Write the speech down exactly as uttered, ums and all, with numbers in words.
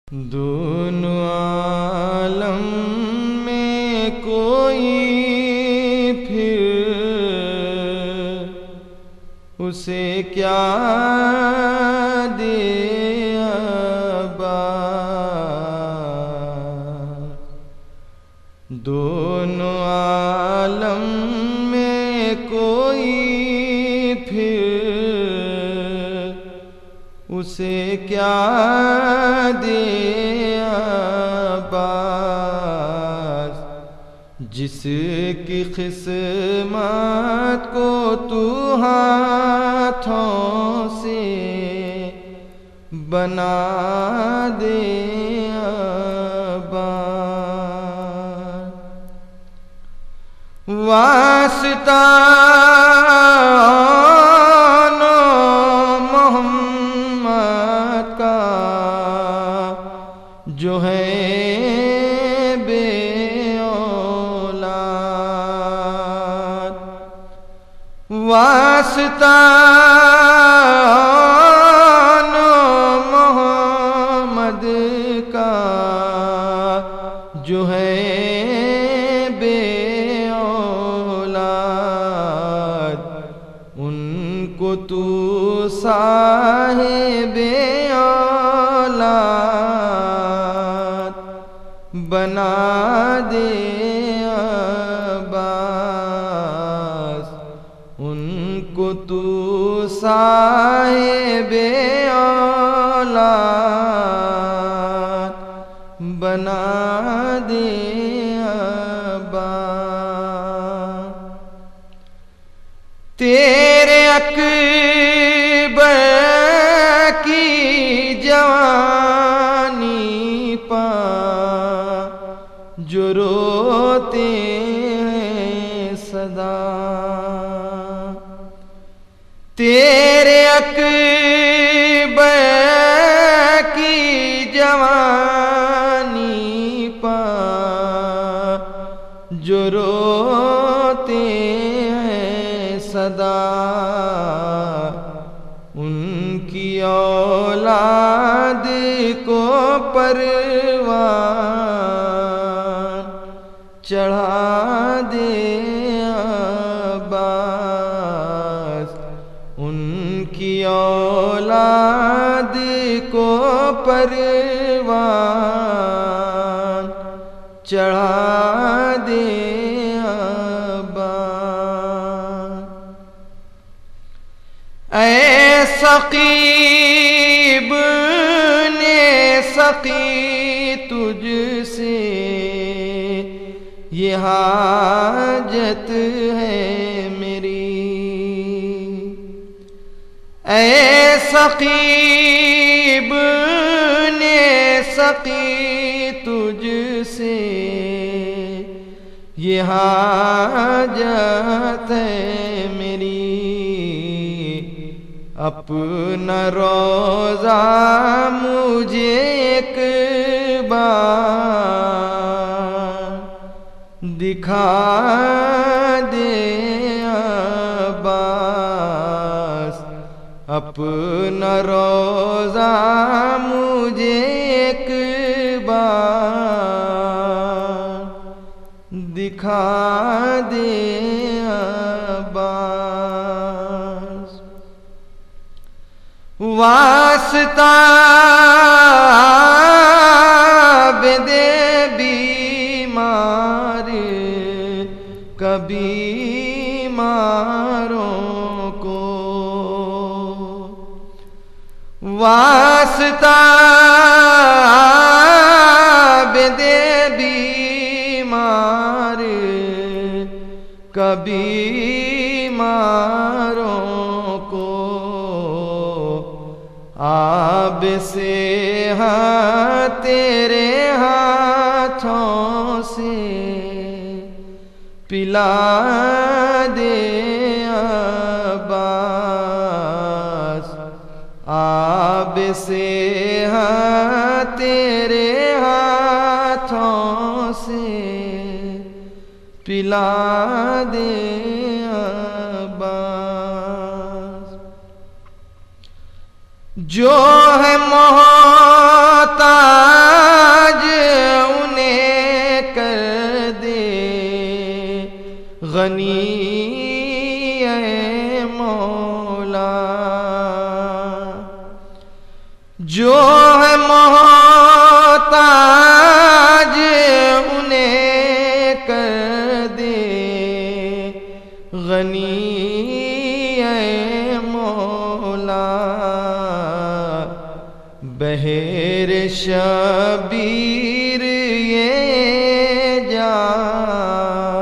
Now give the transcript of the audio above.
دونوں عالم میں کوئی پھر اسے کیا دے آباد۔ دونوں عالم میں کوئی پھر اسے کیا دے آباد، جس کی قسمت کو تو ہاتھوں سے بنا دے آباد۔ واسطہ جو ہے بے اولاد، واسطہ محمد کا جو ہے بے اولاد، ان کو تو صاحب اولاد بنا دے عباس، ان کو تو صاحب اولاد بنا دے عباس۔ تیرے اکبر کی جوانی پا جو روتے ہیں صدا، تیرے اکبر کی جوانی پا جو روتے ہیں صدا، ان کی اولاد کو پروان چڑھا دے عباس، ان کی اولاد کو پروان چڑھا دے عباس۔ اے سقیب نے سقی تجھ سے یہ حاجت ہے میری، اے سقیب نے سقی تجھ سے یہ حاجت ہے میری، اپنا روضہ مجھے ایک بار دکھا دے عباس، اپنا روضہ مجھے ایک بار دکھا دے عباس۔ واسطہ دے بیمار کبھی بیماروں کو، واسطہ دے بیمار کبھی بیماروں کو، آب سے ہاں تیرے ہاتھوں سے پلا دے عباس، آب سے ہاں تیرے ہاتھوں سے پلا دے عباس۔ جو ہے محتاج مولا جو ہے محتاج انہیں کر دے غنی اے مولا بہر شبی